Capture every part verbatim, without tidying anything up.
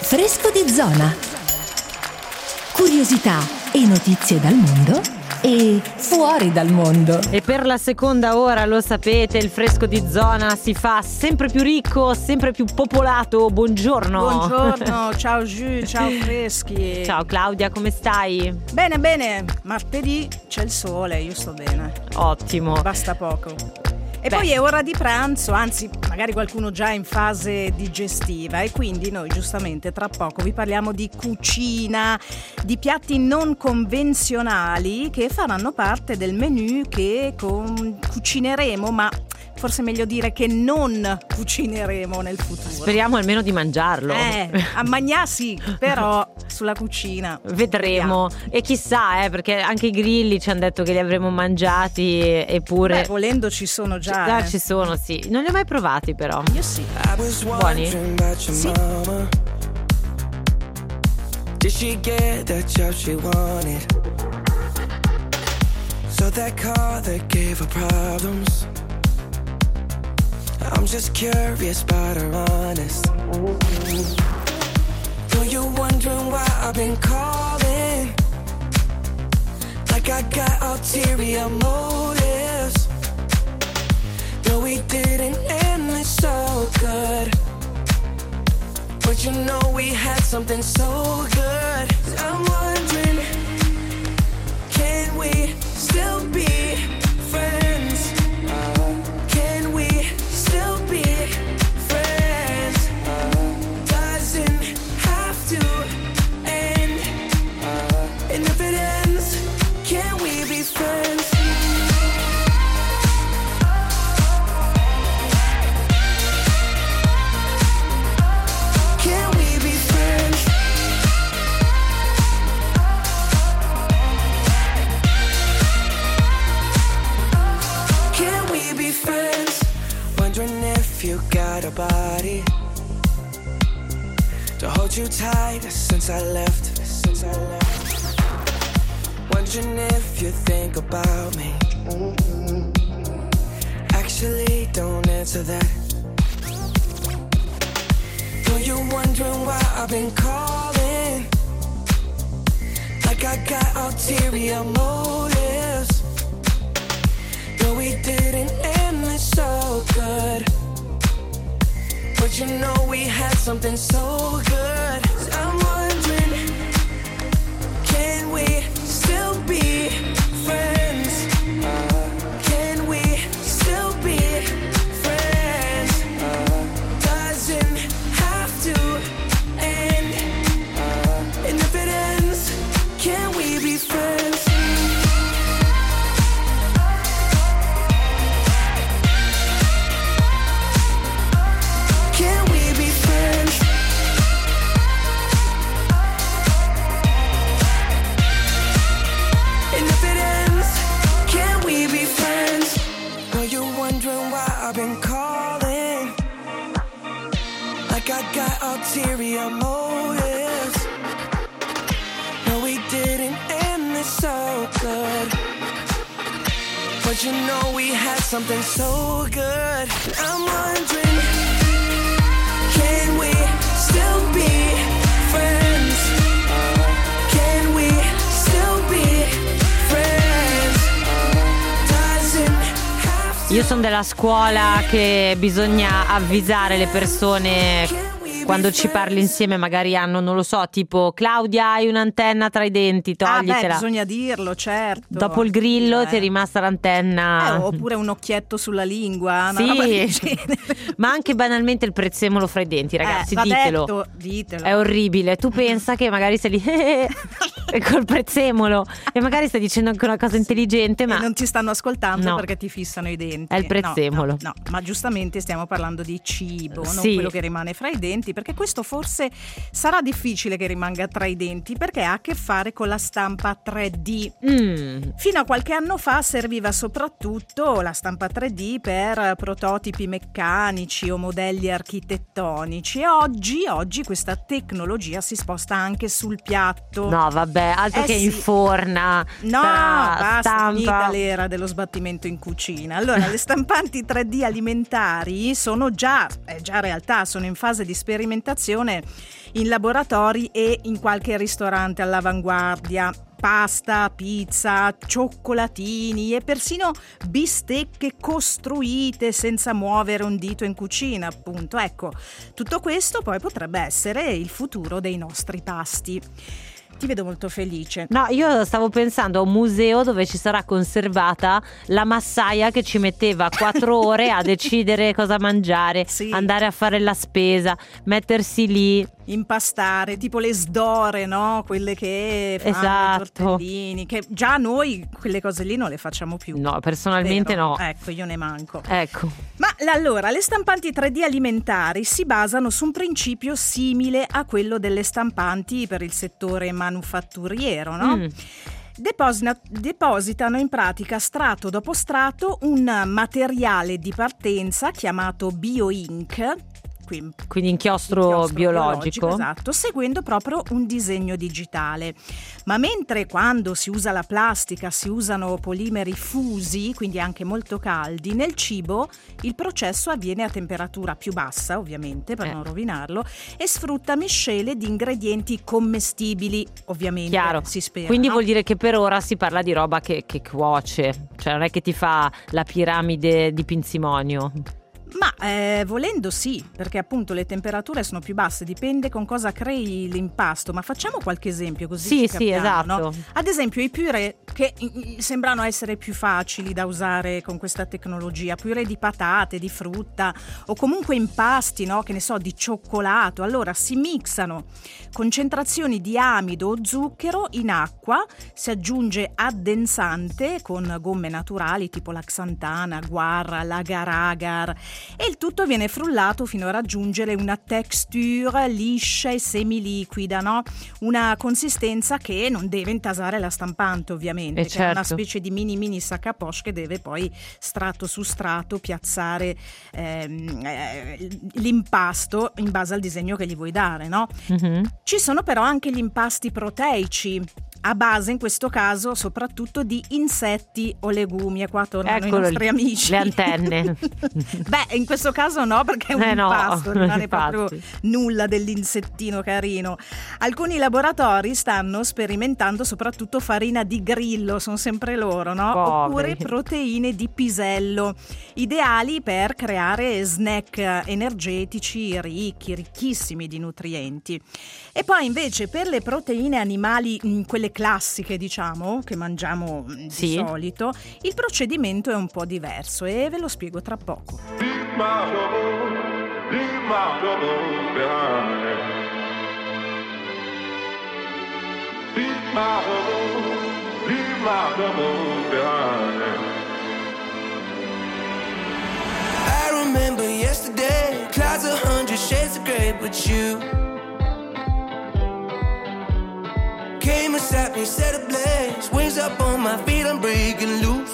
Fresco di zona. Curiosità e notizie dal mondo e fuori dal mondo. E per la seconda ora, lo sapete, il Fresco di zona si fa sempre più ricco, sempre più popolato. Buongiorno. Buongiorno, ciao Giù, ciao Freschi. Ciao Claudia, come stai? Bene, bene, martedì c'è il sole, io sto bene. Ottimo. Basta poco. E Beh. poi è ora di pranzo, anzi magari qualcuno già in fase digestiva, e quindi noi giustamente tra poco vi parliamo di cucina, di piatti non convenzionali che faranno parte del menù che con- cucineremo, ma forse è meglio dire che non cucineremo nel futuro. Speriamo almeno di mangiarlo. Eh, a mangià sì, però sulla cucina Vedremo. E chissà, eh, perché anche i grilli ci hanno detto che li avremmo mangiati, eppure Beh, volendo ci sono già. già eh. ci sono, sì. Non li ho mai provati però. Io sì. Buoni? Sì. Did she get the job she wanted? So that car that gave her problems. I'm just curious about her honest. Though you're wondering why I've been calling, like I got ulterior motives. No, we didn't end this so good, but you know we had something so good. I'm wondering, can we still be friends? Can we still be friends? Doesn't have to end. And if it ends, can we be friends? Can we be friends? Can we be friends? Wondering if you got a body to hold you tight since I left. Since I left. Wondering if you think about me. Actually, don't answer that. Though you're wondering why I've been calling, like I got ulterior motives. No, we didn't end this so good, but you know we had something so good. I'm wondering, can we still be friends? Can we still be friends? Doesn't have to end. And if it ends, can we be friends? Can we be friends? And if it ends, can we be friends? Are you wondering why I've been calling, like I got ulterior motives? No, we didn't end this so good, but you know we had something so good. I'm wondering, can we still be friends? Can we still be friends? Doesn't have to. Io sono della scuola che bisogna avvisare le persone quando ci parli insieme, magari hanno, non lo so, tipo Claudia hai un'antenna tra i denti, Ah, beh, toglitela. bisogna dirlo, certo. Dopo il grillo Eh. ti è rimasta l'antenna. Eh, oppure un occhietto sulla lingua, una Sì. roba del genere. Ma anche banalmente il prezzemolo fra i denti, ragazzi, Eh, va ditelo. detto, ditelo. È orribile. Tu pensa che magari sei lì e col prezzemolo e magari stai dicendo anche una cosa intelligente, ma E non ti stanno ascoltando No. perché ti fissano i denti. È il No, prezzemolo. No, no, ma giustamente stiamo parlando di cibo, non Sì. quello che rimane fra i denti, perché questo forse sarà difficile che rimanga tra i denti, perché ha a che fare con la stampa tre D. Mm. Fino a qualche anno fa serviva soprattutto la stampa tre D per prototipi meccanici o modelli architettonici, e oggi, oggi questa tecnologia si sposta anche sul piatto. No, vabbè, altro Eh che sì. inforna. No, tra basta, stampa. finita l'era dello sbattimento in cucina. Allora, le stampanti tre D alimentari sono già, è già realtà, sono in fase di sperimentazione sperimentazione in laboratori e in qualche ristorante all'avanguardia. Pasta, pizza, cioccolatini e persino bistecche costruite senza muovere un dito in cucina, appunto. Ecco, tutto questo poi potrebbe essere il futuro dei nostri pasti. Ti vedo molto felice. No, io stavo pensando a un museo dove ci sarà conservata la massaia che ci metteva quattro ore a decidere cosa mangiare, sì. andare a fare la spesa, mettersi lì, impastare, tipo le sdore, no? Quelle che fanno esatto. i tortellini, che già noi quelle cose lì non le facciamo più. No, personalmente Vero? no. Ecco, io ne manco. Ecco. Ma allora, le stampanti tre D alimentari si basano su un principio simile a quello delle stampanti per il settore manufatturiero, no? Mm. Deposina, depositano in pratica strato dopo strato un materiale di partenza chiamato bioink, quindi inchiostro, inchiostro biologico. biologico, esatto, seguendo proprio un disegno digitale. Ma mentre quando si usa la plastica si usano polimeri fusi, quindi anche molto caldi, nel cibo il processo avviene a temperatura più bassa, ovviamente, per eh. non rovinarlo, e sfrutta miscele di ingredienti commestibili, ovviamente. Chiaro. Si spera. Quindi no? vuol dire che per ora si parla di roba che, che cuoce, cioè non è che ti fa la piramide di Pinzimonio. Ma eh, volendo sì, perché appunto le temperature sono più basse, dipende con cosa crei l'impasto. Ma facciamo qualche esempio così sì, ci sì, capiamo, esatto. no? Ad esempio i purè, che sembrano essere più facili da usare con questa tecnologia, purè di patate, di frutta o comunque impasti, no? Che ne so, di cioccolato. Allora si mixano concentrazioni di amido o zucchero in acqua, si aggiunge addensante con gomme naturali tipo la xantana, guarra, l'agar-agar, e il tutto viene frullato fino a raggiungere una texture liscia e semiliquida, no? Una consistenza che non deve intasare la stampante, ovviamente, e che certo. è una specie di mini mini sac à poche che deve poi strato su strato piazzare ehm, eh, l'impasto in base al disegno che gli vuoi dare, no? Mm-hmm. Ci sono però anche gli impasti proteici, a base in questo caso soprattutto di insetti o legumi, e qua tornano Eccolo i nostri lì, amici, le antenne. Beh, in questo caso no, perché è un eh impasto, no, rimane infatti. proprio nulla dell'insettino carino. Alcuni laboratori stanno sperimentando soprattutto farina di grillo, sono sempre loro, no? Poveri. Oppure proteine di pisello, ideali per creare snack energetici ricchi, ricchissimi di nutrienti. E poi invece per le proteine animali, quelle classiche diciamo, che mangiamo di sì. solito, il procedimento è un po' diverso e ve lo spiego tra poco. Leave my trouble, leave my trouble behind. Leave my trouble, leave my trouble behind. I remember yesterday, clouds a hundred shades of grey, but you came and sat me, set ablaze, wings up on my feet, I'm breaking loose.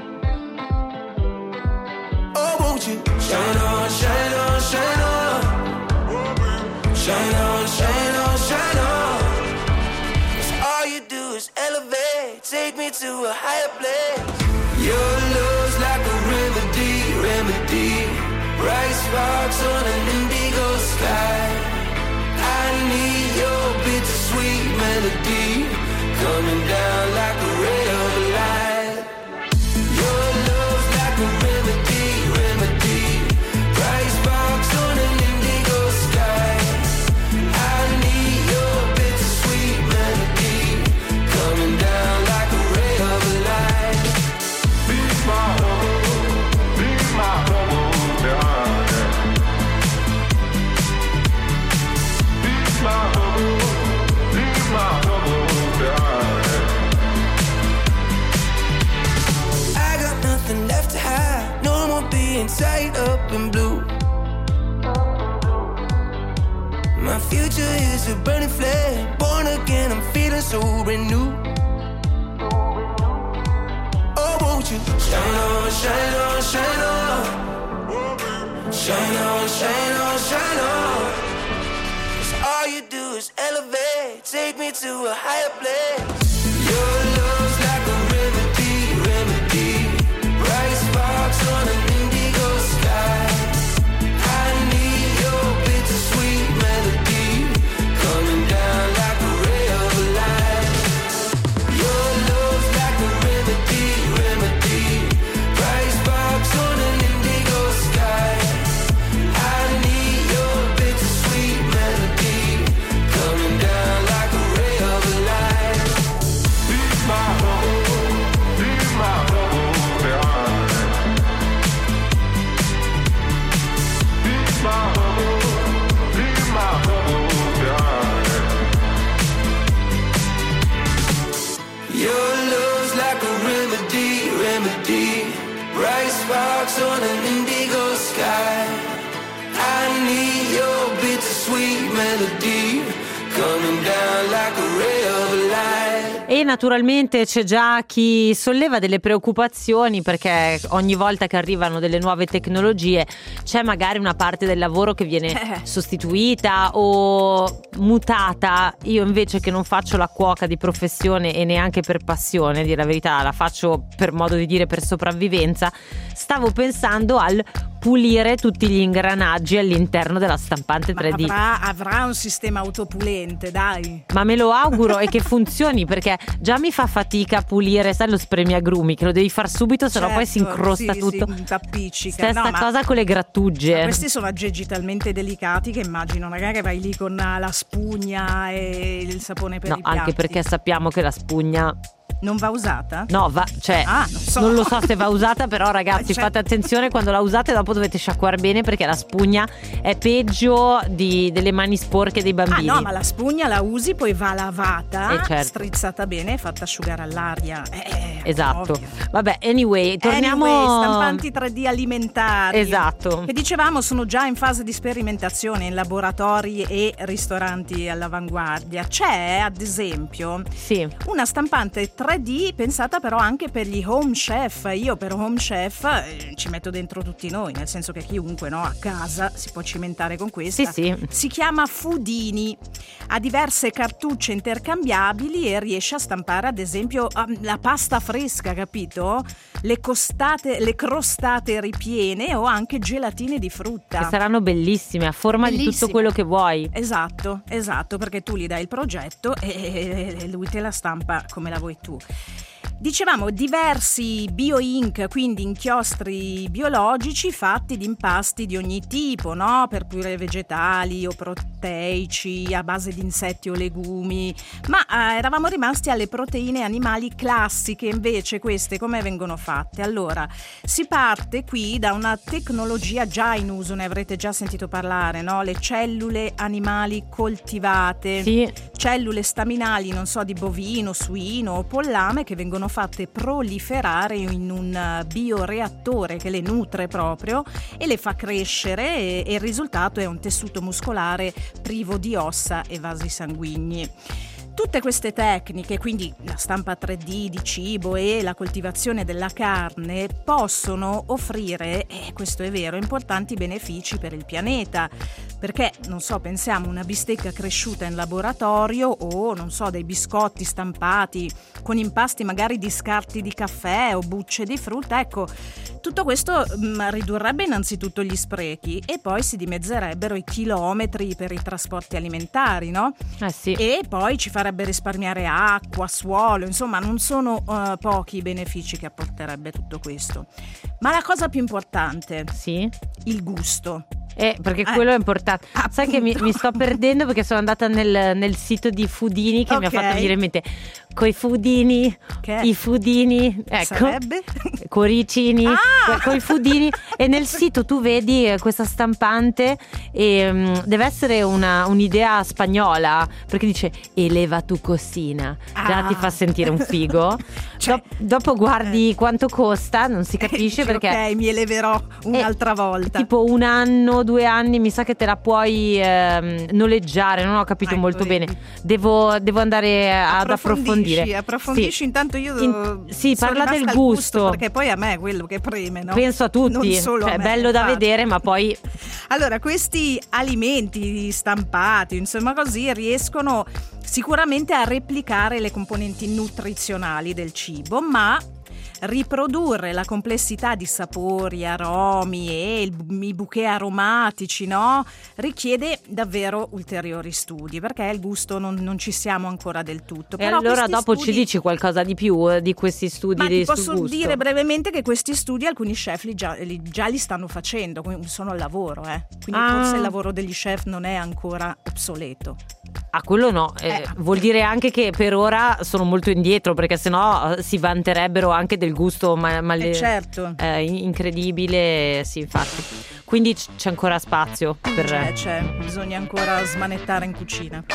Oh, won't you shine on, shine on, shine on, shine on, shine on, shine on. 'Cause all you do is elevate, take me to a higher place. Your love's like a remedy, remedy, bright sparks on an indigo sky. I need your bittersweet melody coming down like a ray of light. Your love's like a remedy, remedy, bright sparks on an indigo sky. I need your bittersweet melody coming down like a ray of light. Leave my trouble, leave my trouble behind. Leave my trouble, leave my trouble behind. I got nothing left to hide, no more being tied up in blue. My future is a burning flame, born again, I'm feeling so renewed. Oh, won't you shine on, shine on, shine on, shine on, shine on, shine on. 'Cause all you do is elevate, take me to a higher place. Your love's like a remedy, remedy, bright sparks on an indigo sky. I need your bittersweet melody on an indigo sky. I need your bittersweet melody coming down like a ray of light. E naturalmente c'è già chi solleva delle preoccupazioni, perché ogni volta che arrivano delle nuove tecnologie c'è magari una parte del lavoro che viene Eh. sostituita o mutata. Io invece, che non faccio la cuoca di professione e neanche per passione, a dire la verità, la faccio per modo di dire per sopravvivenza, stavo pensando al pulire tutti gli ingranaggi all'interno della stampante Ma tre D. avrà, avrà un sistema autopulente, dai. Ma me lo auguro e che funzioni, perché già mi fa fatica a pulire, sai, lo spremiagrumi, che lo devi far subito, sennò poi si Certo, incrosta sì, tutto. si tappiccica. Stessa No, ma- cosa con le grattugie. Ma questi sono aggeggi talmente delicati che immagino magari che vai lì con la spugna e il sapone per No, i piatti. anche perché sappiamo che la spugna non va usata? no va, cioè Ah, non so. non lo so se va usata, però ragazzi, Cioè- fate attenzione quando la usate, dopo dovete sciacquare bene, perché la spugna è peggio di, delle mani sporche dei Ah bambini. no, ma la spugna la usi, poi va lavata, Eh, certo. strizzata bene e fatta asciugare all'aria. Eh, Esatto. ovvio. Vabbè, anyway, torniamo Anyway, stampanti tre D alimentari. Esatto. Che dicevamo sono già in fase di sperimentazione in laboratori e ristoranti all'avanguardia. C'è, ad esempio, Sì. una stampante tre D pensata però anche per gli home chef. Io per home chef eh, ci metto dentro tutti noi, nel senso che chiunque, no, a casa si può cimentare con questa. Sì, sì. Si chiama Foodini, ha diverse cartucce intercambiabili e riesce a stampare ad esempio um, la pasta fresca, capito? Le costate, le crostate ripiene o anche gelatine di frutta. Che saranno bellissime, a forma di tutto Bellissime. quello che vuoi. Esatto, esatto, perché tu gli dai il progetto e e lui te la stampa come la vuoi tu. Dicevamo diversi bioink, quindi inchiostri biologici fatti di impasti di ogni tipo, no? Per pure vegetali o proteici a base di insetti o legumi, ma eh, eravamo rimasti alle proteine animali classiche. Invece queste come vengono fatte? Allora, si parte qui da una tecnologia già in uso, ne avrete già sentito parlare, no? Le cellule animali coltivate. Sì. Cellule staminali, non so, di bovino, suino o pollame, che vengono fatte proliferare in un bioreattore che le nutre proprio e le fa crescere, e, e il risultato è un tessuto muscolare privo di ossa e vasi sanguigni. Tutte queste tecniche, quindi la stampa tre D di cibo e la coltivazione della carne, possono offrire, e questo è vero, importanti benefici per il pianeta, perché, non so, pensiamo una bistecca cresciuta in laboratorio o, non so, dei biscotti stampati con impasti magari di scarti di caffè o bucce di frutta. Ecco, tutto questo mh, ridurrebbe innanzitutto gli sprechi e poi si dimezzerebbero i chilometri per i trasporti alimentari, no? Eh sì. E poi ci farebbe risparmiare acqua, suolo, insomma non sono uh, pochi i benefici che apporterebbe tutto questo. Ma la cosa più importante, Sì. il gusto. Eh, perché Eh, quello è importante. Sai che mi, appunto. mi sto perdendo, perché sono andata nel, nel sito di Foodini, che mi ha Ok. fatto venire in mente coi Foodini, Che? i Foodini, ecco, Sarebbe? cuoricini, Ah! coi Foodini. E nel sito tu vedi eh, questa stampante e um, deve essere una, un'idea spagnola, perché dice eleva tu cocina. Già Ah. ti fa sentire un figo. Cioè, Dop- dopo guardi quanto costa, non si capisce Dici, perché ok, mi eleverò un'altra Eh, volta. tipo un anno, due anni, mi sa che te la puoi ehm, noleggiare, non ho capito Ecco, molto vedi. bene. Devo, devo andare ad approfondire. Approfondisci, Sì. intanto io In- sì, sono parla del rimasta al gusto. perché poi a me è quello che preme, no? Penso a tutti, Non solo a cioè, è me, bello da infatti. vedere, ma poi Allora, questi alimenti stampati, insomma così, riescono sicuramente a replicare le componenti nutrizionali del cibo, ma riprodurre la complessità di sapori, aromi e il- i bouquet aromatici, no? Richiede davvero ulteriori studi, perché il gusto non, non ci siamo ancora del tutto. e Però allora questi dopo studi- ci dici qualcosa di più eh, di questi studi Ma di, ti sul posso gusto? dire brevemente che questi studi alcuni chef li già, li, già li stanno facendo, quindi sono al lavoro, eh. Quindi Ah. forse il lavoro degli chef non è ancora obsoleto. Ah, quello no, eh, Eh. vuol dire anche che per ora sono molto indietro, perché sennò eh, si vanterebbero anche del gusto ma- male- Eh, certo. eh, incredibile, sì, infatti. Quindi c- c'è ancora spazio per C'è, c'è, bisogna ancora smanettare in cucina.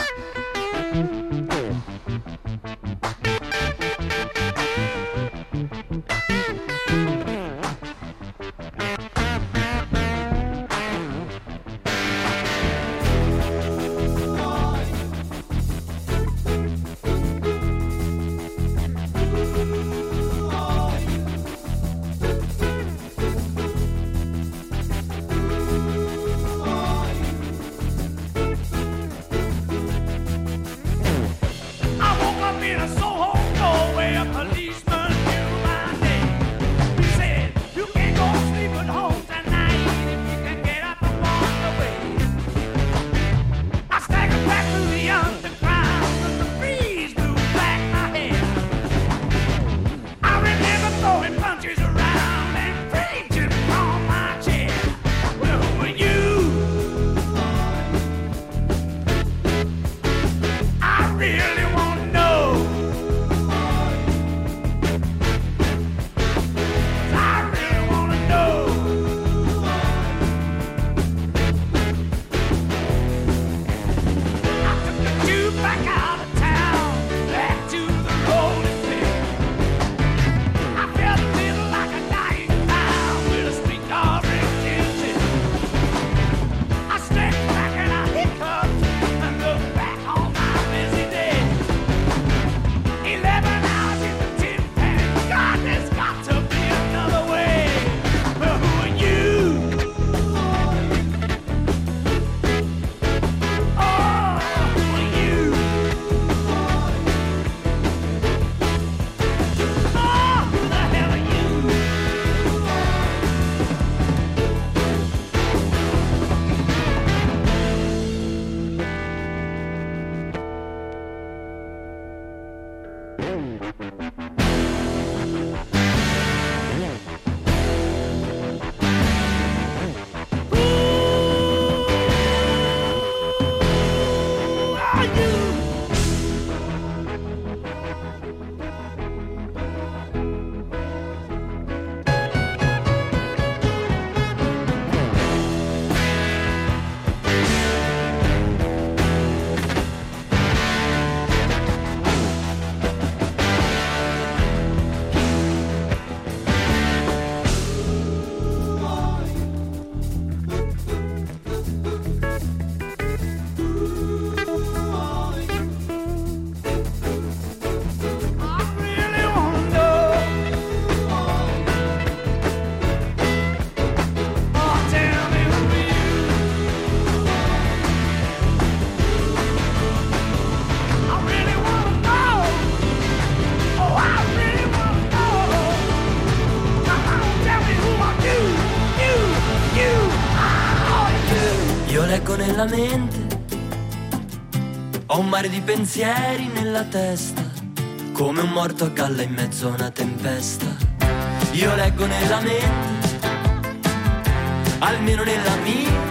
mente, ho un mare di pensieri nella testa, come un morto a galla in mezzo a una tempesta. Io leggo nella mente, almeno nella mia,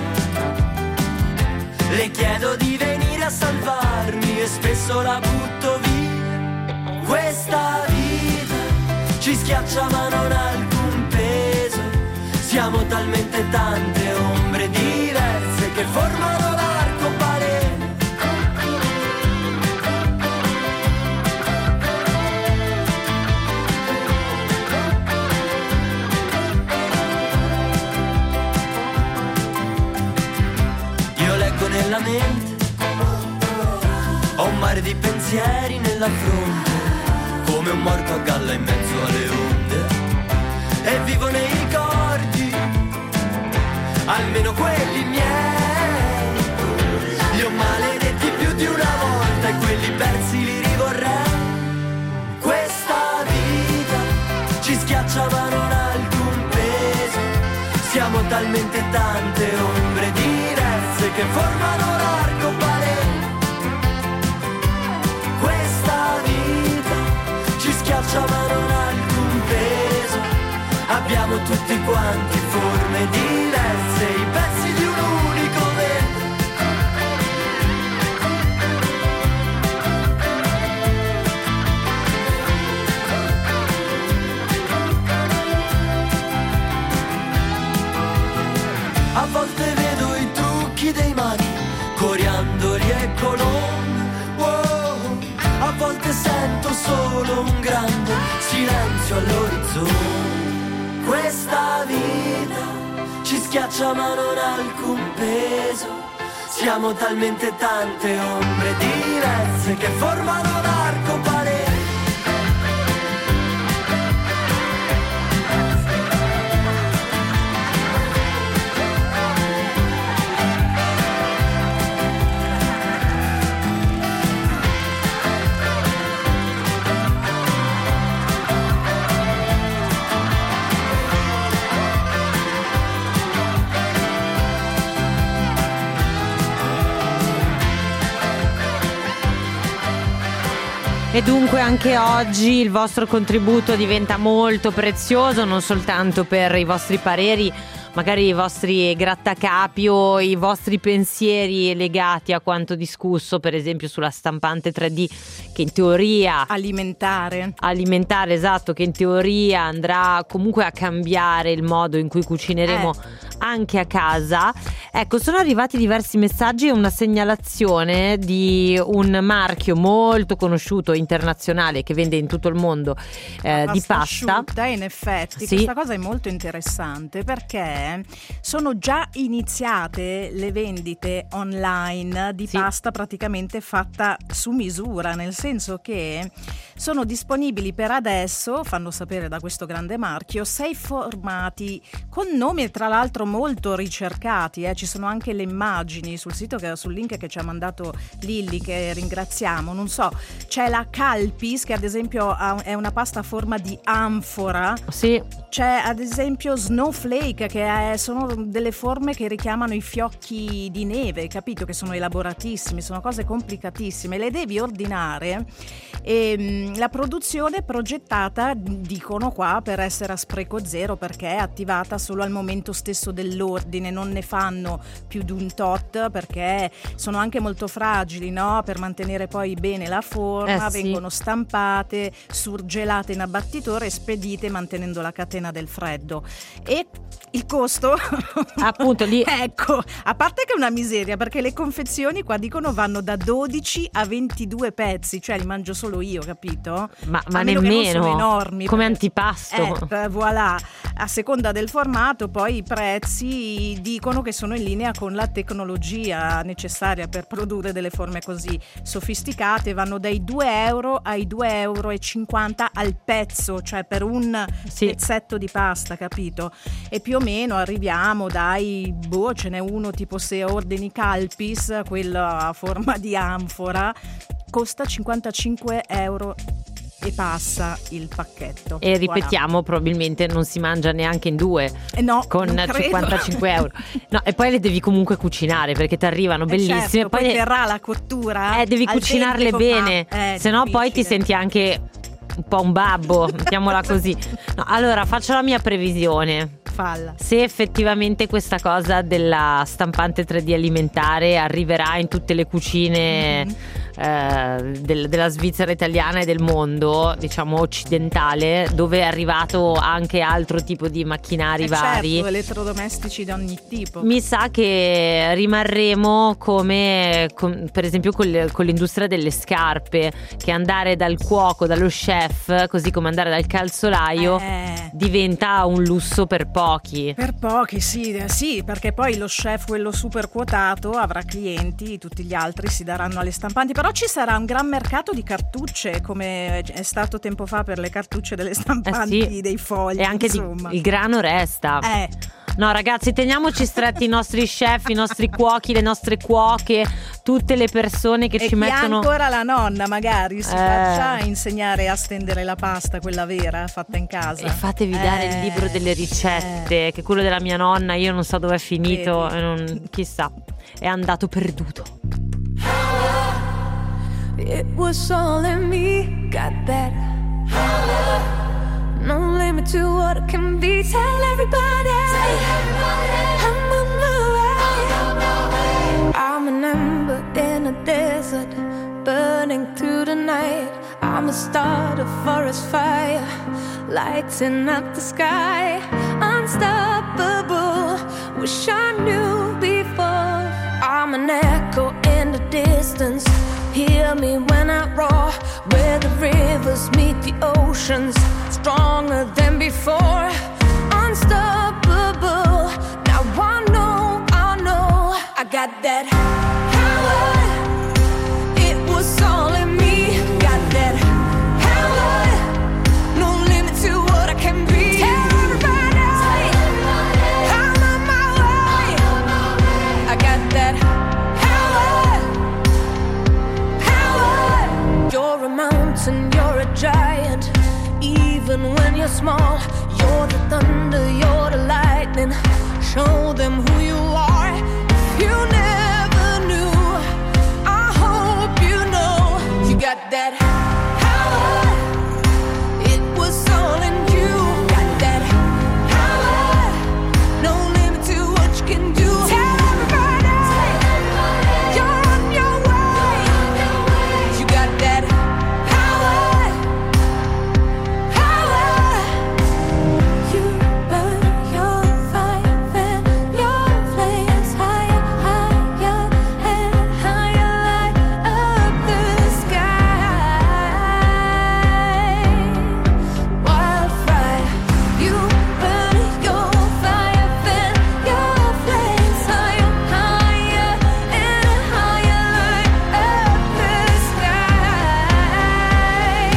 le chiedo di venire a salvarmi e spesso la butto via. Questa vita ci schiaccia ma non ha alcun peso, siamo talmente tante ombre diverse che formano l'arcobaleno. Io leggo nella mente, ho un mare di pensieri nella fronte, come un morto a galla in mezzo alle onde, e vivo nei ricordi, almeno quelli miei. Li ho maledetti più di una volta e quelli persi li rivorrei. Questa vita ci schiaccia ma non ha alcun peso, siamo talmente tante ombre diverse che formano l'arcobaleno. Questa vita ci schiaccia ma non ha alcun peso, abbiamo tutti quanti forme diverse, i pezzi di un unico vento. A volte vedo i trucchi dei maghi, coriandoli e colombe, wow. A volte sento solo un grande silenzio all'orizzonte. Questa vita ci schiaccia ma non ha alcun peso, siamo talmente tante ombre diverse che formano l'arcobaleno. E dunque anche oggi il vostro contributo diventa molto prezioso, non soltanto per i vostri pareri, magari i vostri grattacapi o i vostri pensieri legati a quanto discusso, per esempio sulla stampante tre D, che in teoria alimentare alimentare esatto, che in teoria andrà comunque a cambiare il modo in cui cucineremo eh. anche a casa. Ecco, sono arrivati diversi messaggi e una segnalazione di un marchio molto conosciuto internazionale che vende in tutto il mondo eh, pasta di pasta asciutta. In effetti sì. Questa cosa è molto interessante perché sono già iniziate le vendite online di sì. pasta praticamente fatta su misura, nel senso che sono disponibili per adesso, fanno sapere da questo grande marchio, sei formati con nomi tra l'altro molto ricercati, eh. Ci sono anche le immagini sul sito, che, sul link che ci ha mandato Lilli, che ringraziamo. Non so, c'è la Calpis, che ad esempio ha, è una pasta a forma di anfora. Sì. C'è ad esempio Snowflake, che è, sono delle forme che richiamano i fiocchi di neve, capito? Che sono elaboratissimi, sono cose complicatissime, le devi ordinare. E la produzione è progettata, dicono qua, per essere a spreco zero, perché è attivata solo al momento stesso dell'ordine, non ne fanno più di un tot perché sono anche molto fragili, no? Per mantenere poi bene la forma, eh sì. vengono stampate, surgelate in abbattitore e spedite mantenendo la catena del freddo. E il costo appunto lì ecco, a parte che è una miseria, perché le confezioni qua dicono vanno da dodici a ventidue pezzi, cioè li mangio solo io, capito? Ma, ma a meno nemmeno che non sono enormi, come perché, antipasto eh, voilà. A seconda del formato poi i prezzi dicono che sono in linea con la tecnologia necessaria per produrre delle forme così sofisticate, vanno dai due euro ai due euro e cinquanta al pezzo, cioè per un sì. pezzetto di pasta, capito? E più o meno arriviamo dai, boh, ce n'è uno tipo, se ordini Calpis, quella a forma di anfora, costa cinquantacinque euro e passa il pacchetto. E ripetiamo, probabilmente non si mangia neanche in due, eh no, con cinquantacinque euro. No, e poi le devi comunque cucinare perché ti arrivano bellissime. Eh certo, poi poi le... verrà la cottura. Eh, devi cucinarle bene, eh, se no poi ti difficile. senti anche un po' un babbo, mettiamola così. No, allora faccio la mia previsione. Falla. Se effettivamente questa cosa della stampante tre D alimentare arriverà in tutte le cucine Mm-hmm. eh, del- della Svizzera italiana e del mondo, diciamo occidentale, dove è arrivato anche altro tipo di macchinari Eh vari, certo, elettrodomestici di ogni tipo. mi sa che rimarremo come con- per esempio con, le- con l'industria delle scarpe, che andare dal cuoco, dallo chef, così come andare dal calzolaio, Eh. diventa un lusso per pochi. Per pochi, sì, eh, sì, perché poi lo chef, quello super quotato, avrà clienti, tutti gli altri si daranno alle stampanti. Però ci sarà un gran mercato di cartucce, come è stato tempo fa per le cartucce delle stampanti, Eh sì. dei fogli, E anche di- insomma. il grano resta. Eh, No ragazzi, teniamoci stretti i nostri chef, i nostri cuochi, le nostre cuoche, tutte le persone che e ci chi mettono... ha ancora la nonna magari si Eh. faccia insegnare a stendere la pasta, quella vera, fatta in casa. E fatevi dare il Eh, libro delle ricette, eh. che quello della mia nonna io non so dove è finito, Vedi. e non- chissà, è andato perduto. It was all in me, got that. No limit to what it can be. Tell everybody, I'm on my way. I'm an ember in a desert, burning through the night. I'm a start, a forest fire, lighting up the sky. Unstoppable, wish I knew before. I'm an echo in the distance, hear me when I roar. Where the rivers meet the oceans, stronger than before. Unstoppable, now I know, I know I got that power. It was all in me, got that power. No limit to what I can be. Tell everybody, I'm on my way. I got that power, power. You're a mountain, you're a giant. Even when you're small, you're the thunder, you're the lightning. Show them who you are. If you never knew, I hope you know. You got that power. It was all in you. Got that power. No limit to what you can do. Tell everybody, you're on your way. You got that power. Power. You burn your fire and your flames higher, higher and higher, light up the sky. Wildfire, you burn your fire and your flames higher, higher and higher, light up the sky.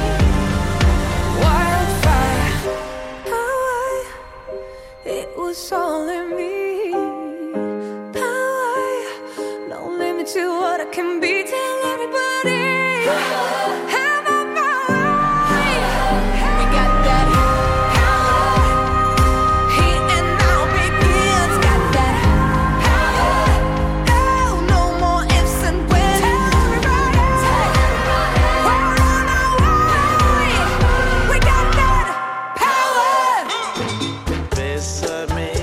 Wildfire, power, it was all in me. Power, no limit to what I can be. Tell everybody, I'm on my way. We got that power, here and now begins. Got that power, oh, no more ifs and buts. Tell everybody, we're on our way. We got that power. Bésame,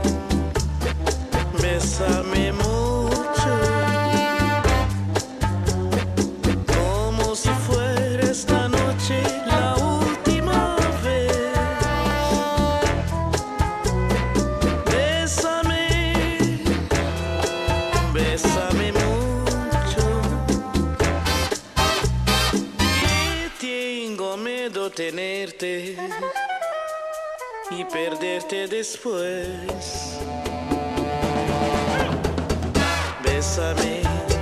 bésame mucho, como si fuera esta noche la última vez. Bésame, bésame mucho, que tengo miedo tenerte y perderte después. Bésame,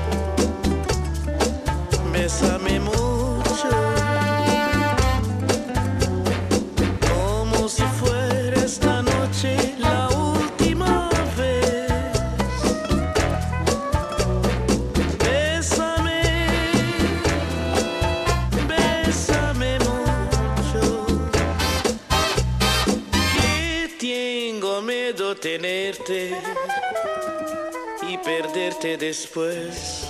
bésame mucho, como si fuera esta noche la última vez. Bésame, bésame mucho. tenerte y perderte después.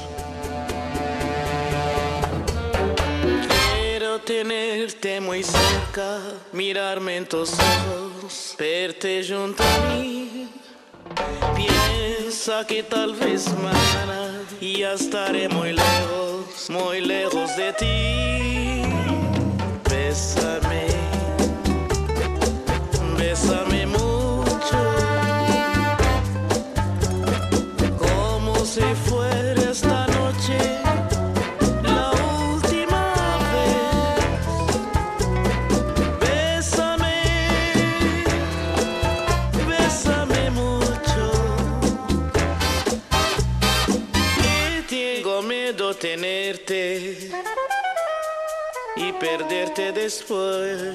Quiero tenerte muy cerca, mirarme en tus ojos, verte junto a mí. Piensa que tal vez mañana ya estaré muy lejos, muy lejos de ti. Bésame, bésame mucho, como si fuera esta noche la última vez. Bésame, bésame mucho, que tengo miedo tenerte y perderte después.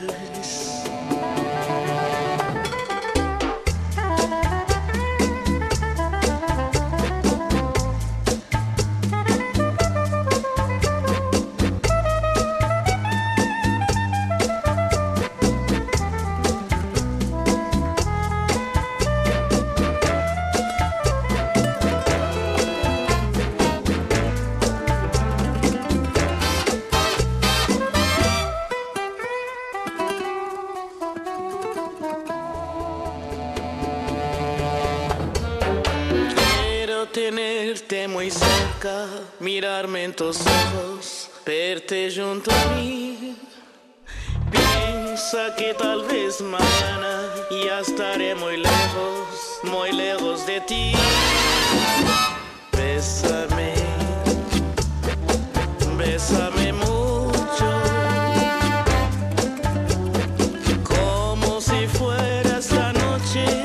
Tenerte muy cerca, mirarme en tus ojos, verte junto a mí. Piensa que tal vez mañana ya estaré muy lejos, muy lejos de ti. Bésame, bésame mucho, como si fuera esta noche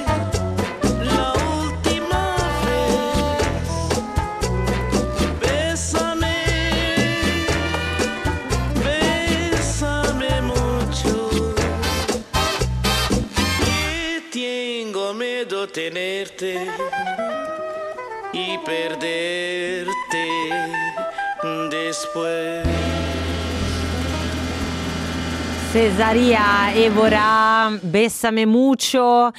tenerte y perderte después. Cesaria Evora, Bessame Mucho,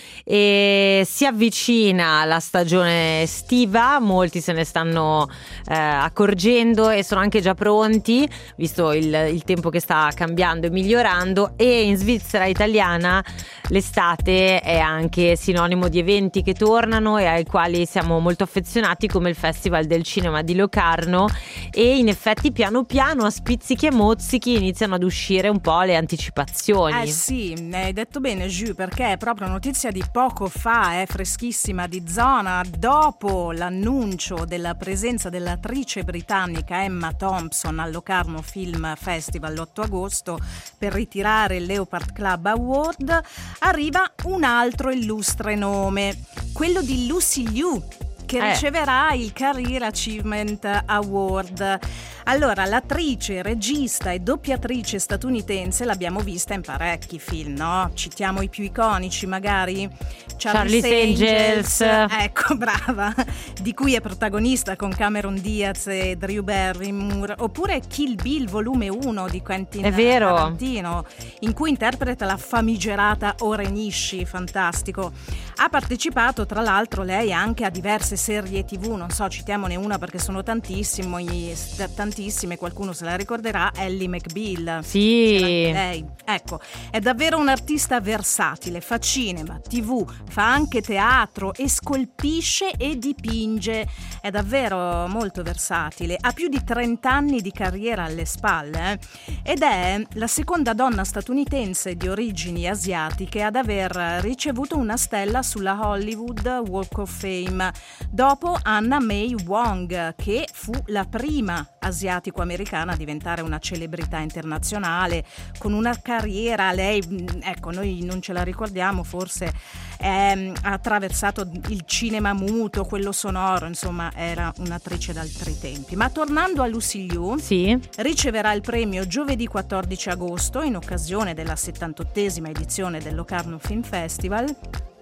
e si avvicina la stagione estiva, molti se ne stanno eh, accorgendo e sono anche già pronti, visto il, il tempo che sta cambiando e migliorando, e in Svizzera italiana l'estate è anche sinonimo di eventi che tornano e ai quali siamo molto affezionati, come il Festival del Cinema di Locarno, e in effetti piano piano a spizzichi e mozzichi iniziano ad uscire un po' le anticipazioni. Eh sì, hai detto bene Giù, perché è proprio notizia di poco fa, è freschissima di zona, dopo l'annuncio della presenza dell'attrice britannica Emma Thompson al Locarno Film Festival l'otto agosto per ritirare il Leopard Club Award, arriva un altro illustre nome, quello di Lucy Liu, che eh. riceverà il Career Achievement Award. Allora, l'attrice, regista e doppiatrice statunitense l'abbiamo vista in parecchi film, no? Citiamo i più iconici, magari Charlie's, Charlie's Angels, Angels. ecco, brava, di cui è protagonista con Cameron Diaz e Drew Barrymore, oppure Kill Bill volume uno di Quentin è vero. Tarantino, in cui interpreta la famigerata Oren Ishii, fantastico. Ha partecipato tra l'altro lei anche a diverse serie tivù, non so, citiamone una perché sono tantissimi, tantissime, qualcuno se la ricorderà, Ally McBeal. Sì. Lei. Ecco, è davvero un artista versatile, fa cinema, tivù, fa anche teatro e scolpisce e dipinge. È davvero molto versatile, ha più di trenta anni di carriera alle spalle eh? ed è la seconda donna statunitense di origini asiatiche ad aver ricevuto una stella sulla Hollywood Walk of Fame, dopo Anna May Wong, che fu la prima asiatico-americana a diventare una celebrità internazionale con una carriera. Lei, ecco, noi non ce la ricordiamo forse, eh, ha attraversato il cinema muto, quello sonoro, insomma era un'attrice d'altri tempi. Ma tornando a Lucy Liu, sì, riceverà il premio giovedì quattordici agosto in occasione della settantottesima edizione del Locarno Film Festival.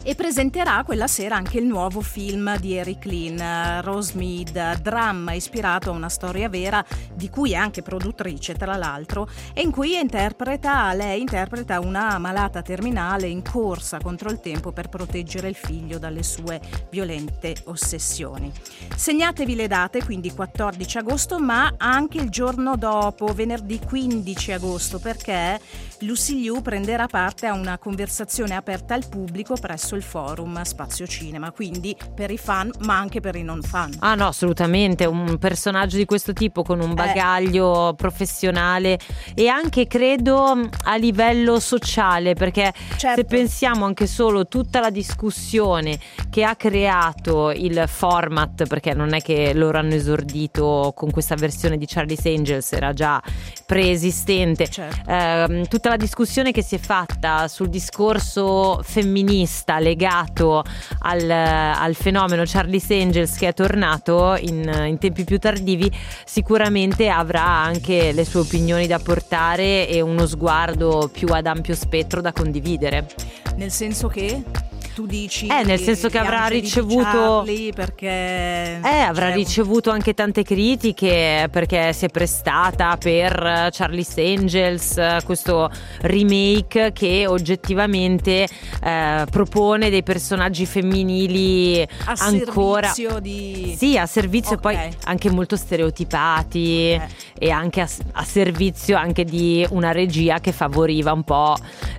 e presenterà quella sera anche il nuovo film di Eric Lean, Rosemead, dramma ispirato a una storia vera di cui è anche produttrice tra l'altro, e in cui interpreta, lei interpreta una malata terminale in corsa contro il tempo per proteggere il figlio dalle sue violente ossessioni. Segnatevi le date, quindi quattordici agosto, ma anche il giorno dopo, venerdì quindici agosto, perché Lucy Liu prenderà parte a una conversazione aperta al pubblico presso il forum Spazio Cinema, quindi per i fan ma anche per i non fan. Ah no, assolutamente, un personaggio di questo tipo con un bagaglio eh. professionale e anche credo a livello sociale, perché certo. se pensiamo anche solo tutta la discussione che ha creato il format, perché non è che loro hanno esordito con questa versione di Charlie's Angels, era già preesistente, certo. eh, tutta la discussione che si è fatta sul discorso femminista legato al, al fenomeno Charlie's Angels, che è tornato in, in tempi più tardivi, sicuramente avrà anche le sue opinioni da portare e uno sguardo più ad ampio spettro da condividere. Nel senso che tu dici eh nel senso che avrà ricevuto perché eh avrà ricevuto anche tante critiche perché si è prestata per Charlie's Angels, questo remake che oggettivamente eh, propone dei personaggi femminili a ancora servizio di sì a servizio okay. poi anche molto stereotipati eh. e anche a, a servizio anche di una regia che favoriva un po'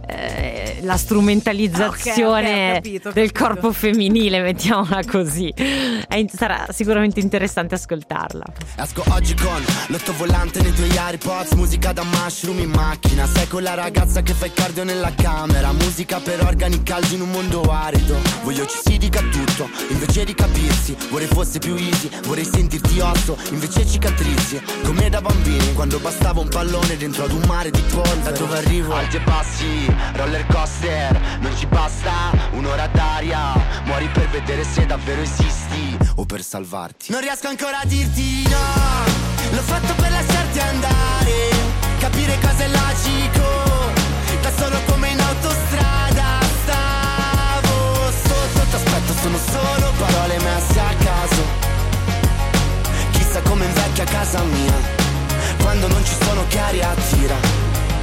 eh, la strumentalizzazione okay, okay, Capito, del capito. corpo femminile, mettiamola così. È, sarà sicuramente interessante ascoltarla. Esco oggi con l'ottovolante nei tuoi AirPods, musica da mushroom in macchina. Sei con la ragazza che fa il cardio nella camera, musica per organi caldi in un mondo arido. Voglio ci si dica tutto invece di capirsi, vorrei fosse più easy, vorrei sentirti otto invece cicatrici, come da bambini quando bastava un pallone dentro ad un mare di polvere. Da dove arrivo? Alti e bassi, roller coaster, non ci basta un'ora d'aria, muori per vedere se davvero esisti o per salvarti. Non riesco ancora a dirti no, l'ho fatto per lasciarti andare, capire cosa è logico, da solo come in autostrada stavo sotto, t'aspetto, sono solo parole messe a caso, chissà come invecchia casa mia, quando non ci sono chiari a tira.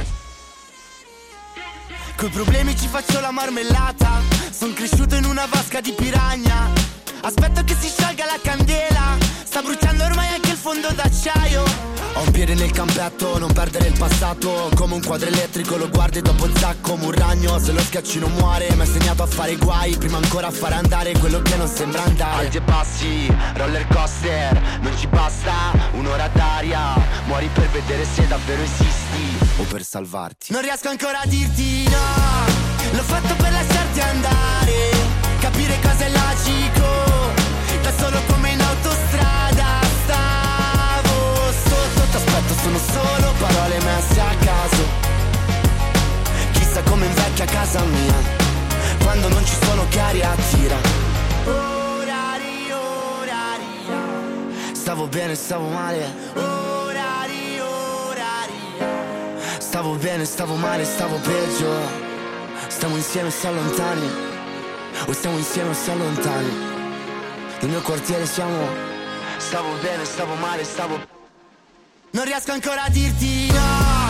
Coi problemi ci faccio la marmellata, son cresciuto in una vasca di piragna, aspetto che si sciolga la candela, sta bruciando ormai anche il fondo d'acciaio. Ho un piede nel campetto, non perdere il passato, come un quadro elettrico lo guardi dopo zac come un ragno, se lo schiacci non muore, mi ha insegnato a fare guai, prima ancora a fare andare quello che non sembra andare. Alti e bassi, roller coaster, non ci basta un'ora d'aria, muori per vedere se davvero esisti o per salvarti. Non riesco ancora a dirti no, l'ho fatto per lasciarti andare, capire cosa è logico, da solo come in autostrada stavo sotto, t'aspetto, sono solo parole messe a caso, chissà come invecchia casa mia, quando non ci sono chiari a tira. Orari, orari, stavo bene, stavo male, orari, orari, stavo bene, stavo male, stavo peggio, stiamo insieme, si allontani, o stiamo insieme o si allontani, nel mio quartiere siamo, stavo bene, stavo male, stavo, non riesco ancora a dirti no,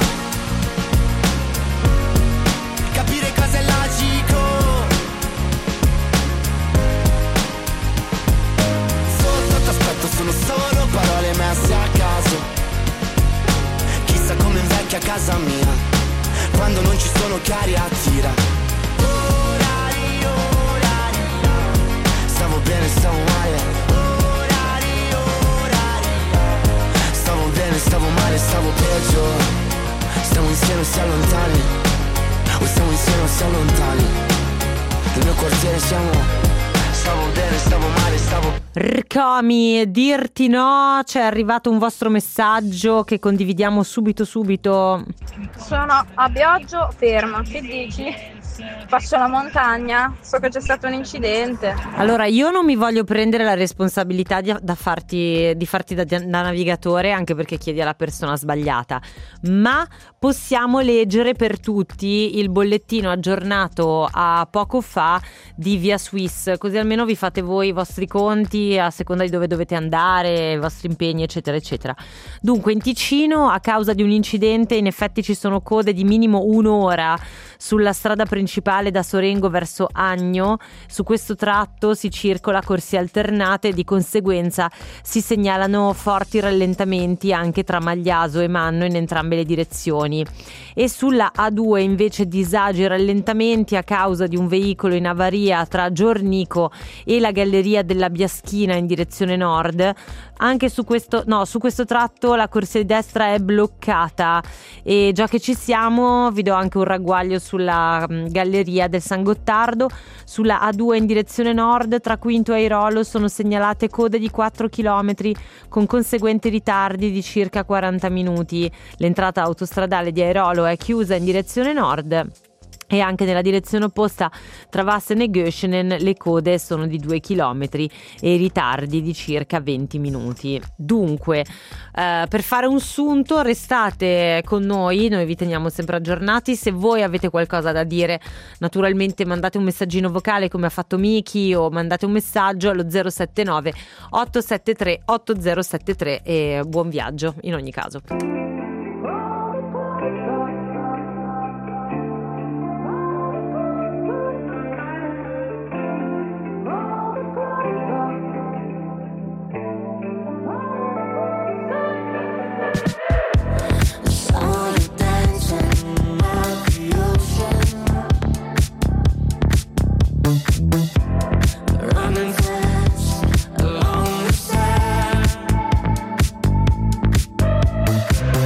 capire cosa è logico, sotto t'aspetto, sono solo parole messe a caso, chissà come invecchia casa mia, quando non ci sono chiari a tira. Stavo bene, stavo male, orari, orari, stavo bene, stavo male, stavo peggio, stiamo insieme, si allontani, o stiamo insieme o si allontani, nel mio quartiere siamo, stavo bene, stavo male, stavo... Rcomi, dirti no, c'è arrivato un vostro messaggio che condividiamo subito subito. Sono a Bioggio, ferma, che dici? faccio la montagna, so che c'è stato un incidente. Allora, io non mi voglio prendere la responsabilità di, da farti, di farti da, da navigatore, anche perché chiedi alla persona sbagliata, ma possiamo leggere per tutti il bollettino aggiornato a poco fa di Via Swiss, così almeno vi fate voi i vostri conti a seconda di dove dovete andare, i vostri impegni, eccetera eccetera. Dunque, in Ticino, a causa di un incidente, in effetti ci sono code di minimo un'ora sulla strada principale da Sorengo verso Agno. Su questo tratto si circola a corsie alternate e di conseguenza si segnalano forti rallentamenti anche tra Magliaso e Manno in entrambe le direzioni. E sulla A due invece disagi e rallentamenti a causa di un veicolo in avaria tra Giornico e la galleria della Biaschina in direzione nord. Anche su questo, no, su questo tratto la corsia di destra è bloccata, e già che ci siamo vi do anche un ragguaglio sulla mh, galleria del San Gottardo. Sulla A due in direzione nord tra Quinto e Airolo sono segnalate code di quattro chilometri con conseguenti ritardi di circa quaranta minuti. L'entrata autostradale di Airolo è chiusa in direzione nord. E anche nella direzione opposta tra Vassen e Göschenen le code sono di due chilometri e i ritardi di circa venti minuti. Dunque, eh, per fare un sunto, restate con noi, noi vi teniamo sempre aggiornati. Se voi avete qualcosa da dire, naturalmente mandate un messaggino vocale come ha fatto Miki, o mandate un messaggio allo zero sette nove otto sette tre otto zero sette tre, e buon viaggio in ogni caso. Running fast along the sand.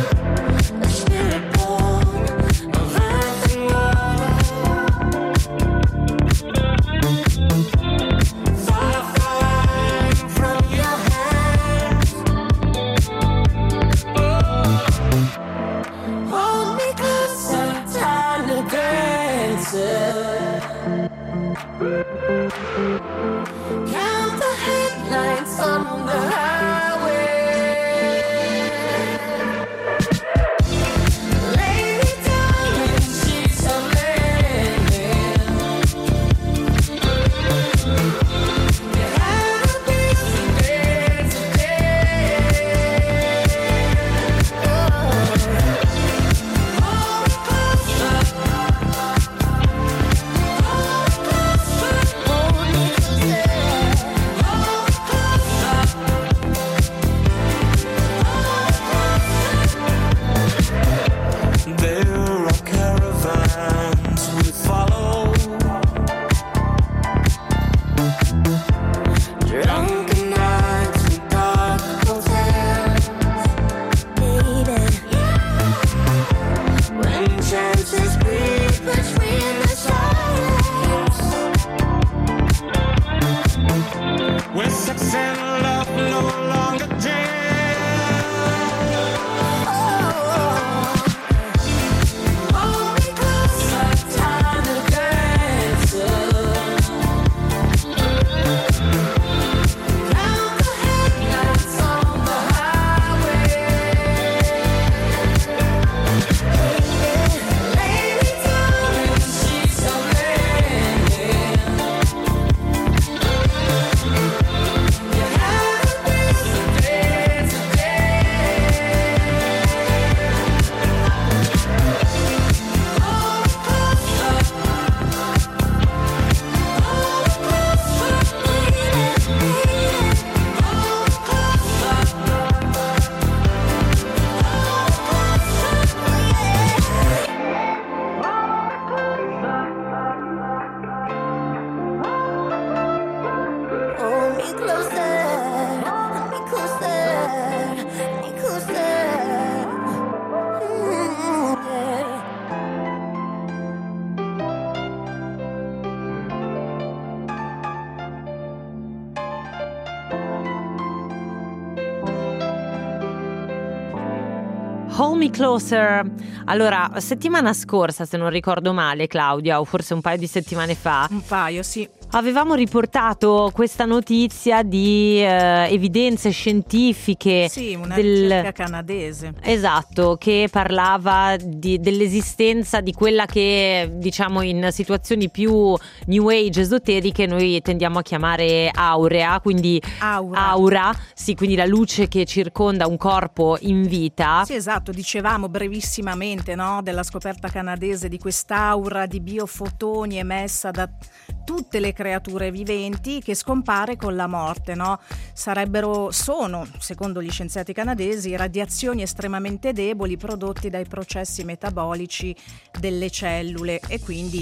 Hold Me Closer. Allora, settimana scorsa, se non ricordo male, Claudia, o forse un paio di settimane fa, Un paio, sì. avevamo riportato questa notizia di eh, evidenze scientifiche. Sì, una del... ricerca canadese. Esatto, che parlava di, dell'esistenza di quella che, diciamo, in situazioni più new age esoteriche noi tendiamo a chiamare aurea, quindi Aura. aura, sì, quindi la luce che circonda un corpo in vita. Sì, esatto, dicevamo brevissimamente, no, della scoperta canadese di quest'aura di biofotoni emessa da tutte le creature viventi che scompare con la morte, no? Sarebbero, sono, secondo gli scienziati canadesi, radiazioni estremamente deboli prodotti dai processi metabolici delle cellule, e quindi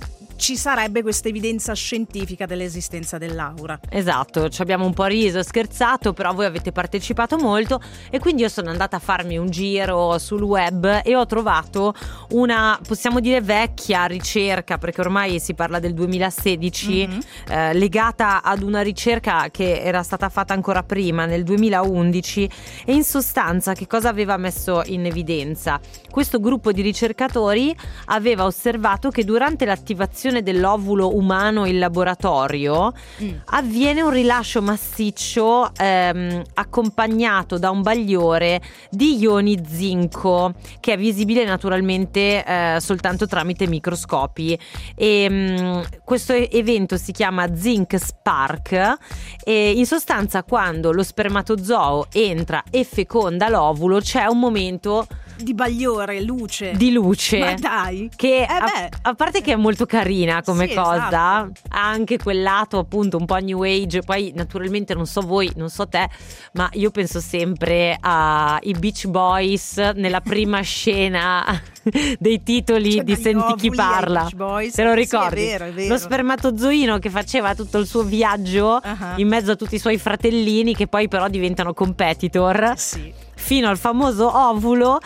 ci sarebbe questa evidenza scientifica dell'esistenza dell'aura. Esatto, ci abbiamo un po' riso, scherzato, però voi avete partecipato molto e quindi io sono andata a farmi un giro sul web e ho trovato una, possiamo dire, vecchia ricerca, perché ormai si parla del duemilasedici, mm-hmm. eh, legata ad una ricerca che era stata fatta ancora prima, nel duemilaundici, e in sostanza che cosa aveva messo in evidenza? Questo gruppo di ricercatori aveva osservato che durante l'attivazione dell'ovulo umano in laboratorio mm. avviene un rilascio massiccio ehm, accompagnato da un bagliore di ioni zinco che è visibile naturalmente eh, soltanto tramite microscopi, e mh, questo evento si chiama Zinc Spark, e in sostanza quando lo spermatozoo entra e feconda l'ovulo c'è un momento di bagliore, luce. Di luce. Ma dai. Che eh a, a parte che è molto carina come sì, cosa, esatto. ha anche quel lato appunto un po' new age. Poi naturalmente non so voi, non so te, ma io penso sempre ai Beach Boys nella prima scena dei titoli cioè, di Senti chi parla. Te lo ricordi? Sì, è vero, è vero. Lo spermatozoino che faceva tutto il suo viaggio uh-huh. in mezzo a tutti i suoi fratellini che poi però diventano competitor. Sì. Fino al famoso ovulo,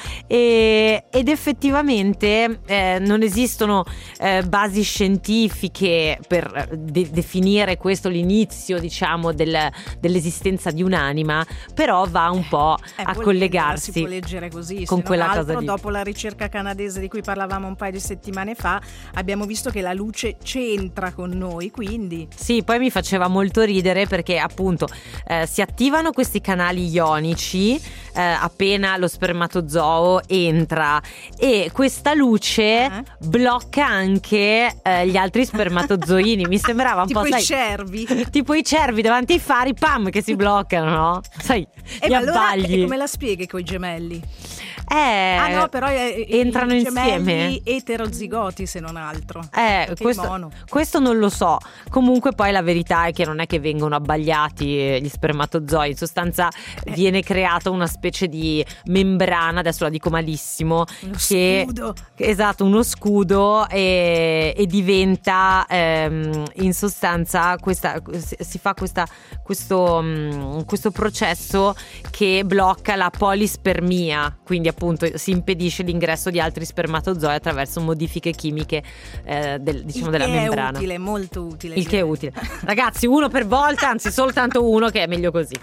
e, ed effettivamente eh, non esistono eh, basi scientifiche per de- definire questo l'inizio, diciamo, del, dell'esistenza di un'anima, però va un po' eh, a collegarsi si può leggere così, con quella altro, cosa lì. Dopo la ricerca canadese di cui parlavamo un paio di settimane fa, abbiamo visto che la luce c'entra con noi, quindi sì, poi mi faceva molto ridere perché appunto eh, si attivano questi canali ionici eh, appena lo spermatozoo entra, e questa luce uh-huh. blocca anche eh, gli altri spermatozoini. Mi sembrava un tipo po' i sai, cervi tipo i cervi davanti ai fari, pam, che si bloccano, no? Sai, e gli ma allora abbagli. come la spieghi coi gemelli? Eh, ah no, però eh, entrano i insieme, eterozigoti se non altro. Eh, questo, questo non lo so. Comunque poi la verità è che non è che vengono abbagliati gli spermatozoi, in sostanza eh. viene creata una specie di membrana, adesso la dico malissimo, uno che, scudo. Esatto, uno scudo, e, e diventa ehm, in sostanza questa, si fa questa, questo, um, questo processo che blocca la polispermia, quindi appunto si impedisce l'ingresso di altri spermatozoi attraverso modifiche chimiche eh, del, diciamo, della membrana. Il che è utile, molto utile. Il che è utile. Ragazzi, uno per volta, anzi soltanto uno, che è meglio così.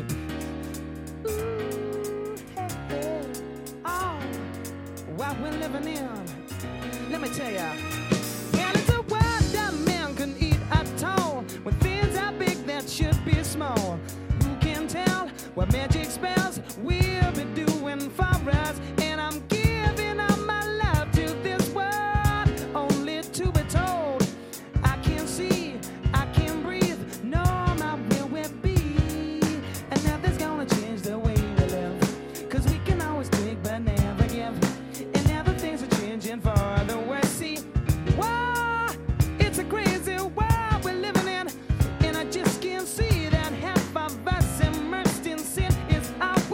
Just can't see that half of us immersed in sin is out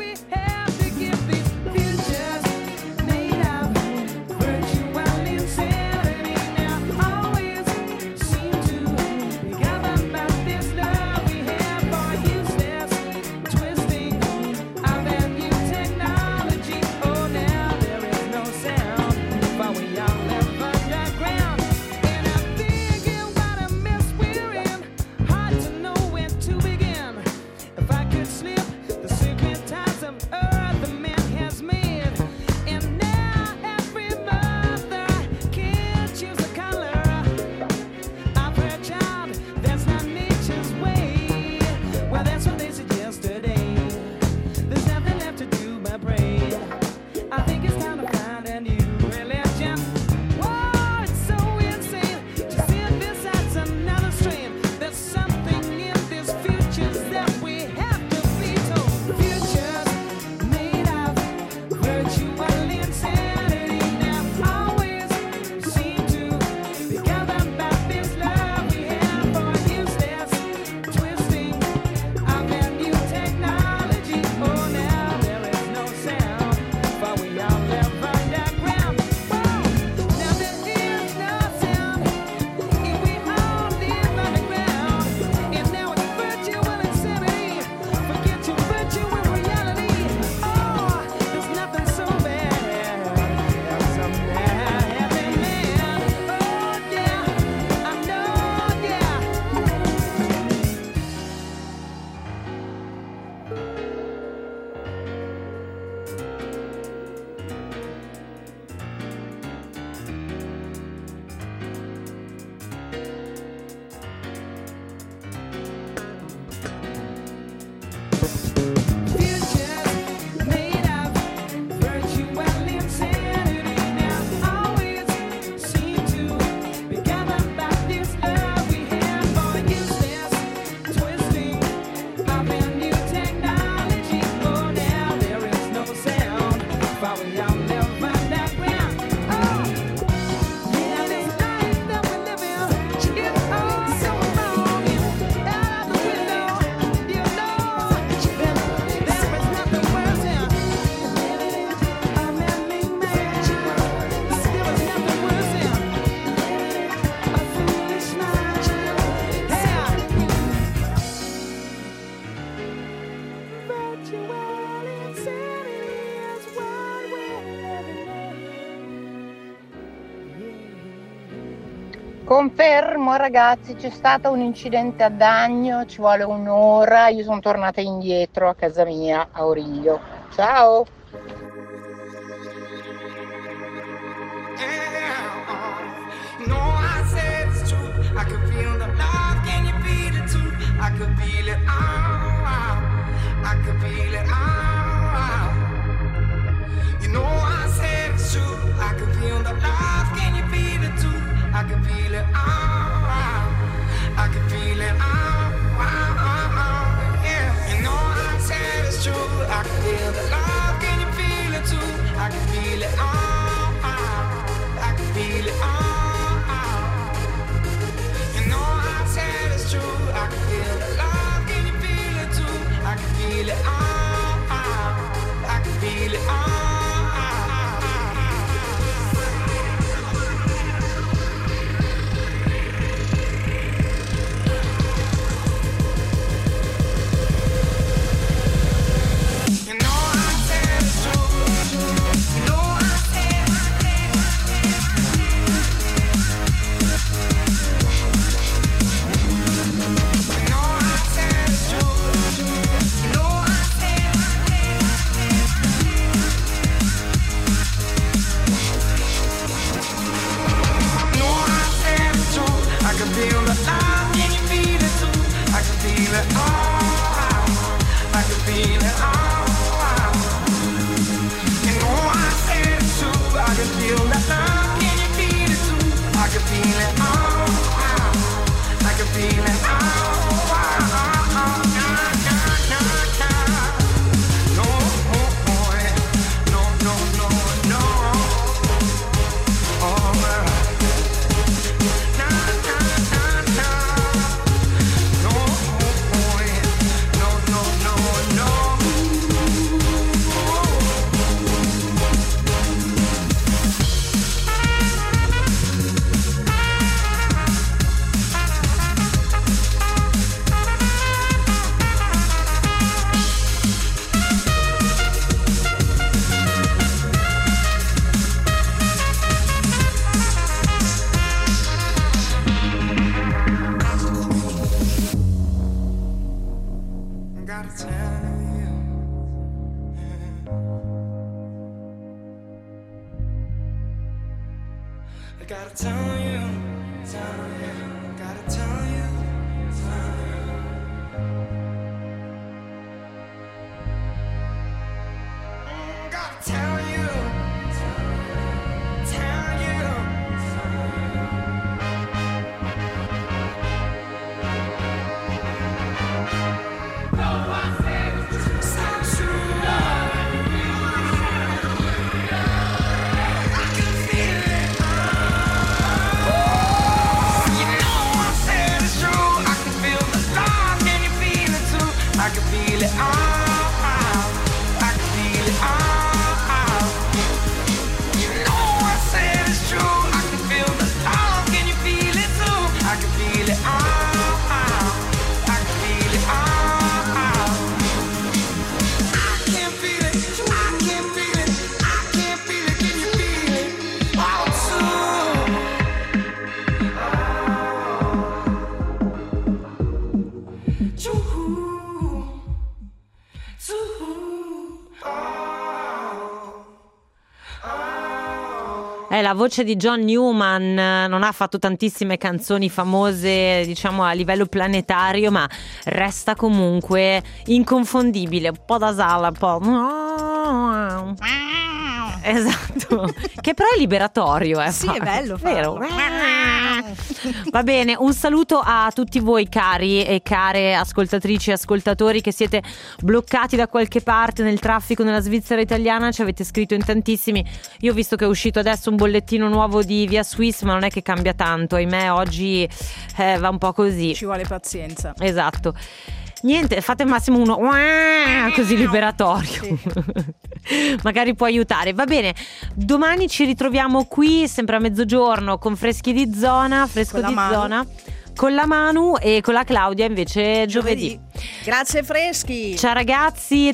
Confermo ragazzi, c'è stato un incidente a Dagno, ci vuole un'ora, io sono tornata indietro a casa mia a Origlio. Ciao! I can feel it, ah, I can feel it, ah, ah, ah, ah, yeah. You know I said it's true. I can feel the love, can you feel it too? I can feel it, ah, ah, I can feel it, ah, ah. You know I said it's true. I can feel the love, can you feel it too? I can feel it, ah, ah, I can feel it, ah. I gotta tell you, tell you, gotta tell you, tell you. Gotta tell you, tell you, no, I said it's so true. I can feel it, ah, ah, I can feel it, ah, ah. You know I said it's true. I can feel the love, can you feel it too? I can feel it, ah, ah, I can feel it, ah, ah. I can feel it, I can feel it, I can feel it, can you feel it? Oh, too. Too. Eh, la voce di John Newman non ha fatto tantissime canzoni famose, diciamo a livello planetario, ma resta comunque inconfondibile, un po' da sala, un po'. Esatto, che però è liberatorio, eh. Sì, è bello, vero. Va bene, un saluto a tutti voi cari e care ascoltatrici e ascoltatori che siete bloccati da qualche parte nel traffico nella Svizzera italiana. Ci avete scritto in tantissimi. Io ho visto che è uscito adesso un bollettino nuovo di Via Swiss, ma non è che cambia tanto, ahimè oggi eh, va un po' così. Ci vuole pazienza. Esatto. Niente, fate massimo uno così liberatorio. Sì. Magari può aiutare. Va bene, domani ci ritroviamo qui sempre a mezzogiorno con Freschi di Zona, Fresco di Manu. Zona, con la Manu, e con la Claudia invece giovedì. giovedì. Grazie Freschi. Ciao ragazzi.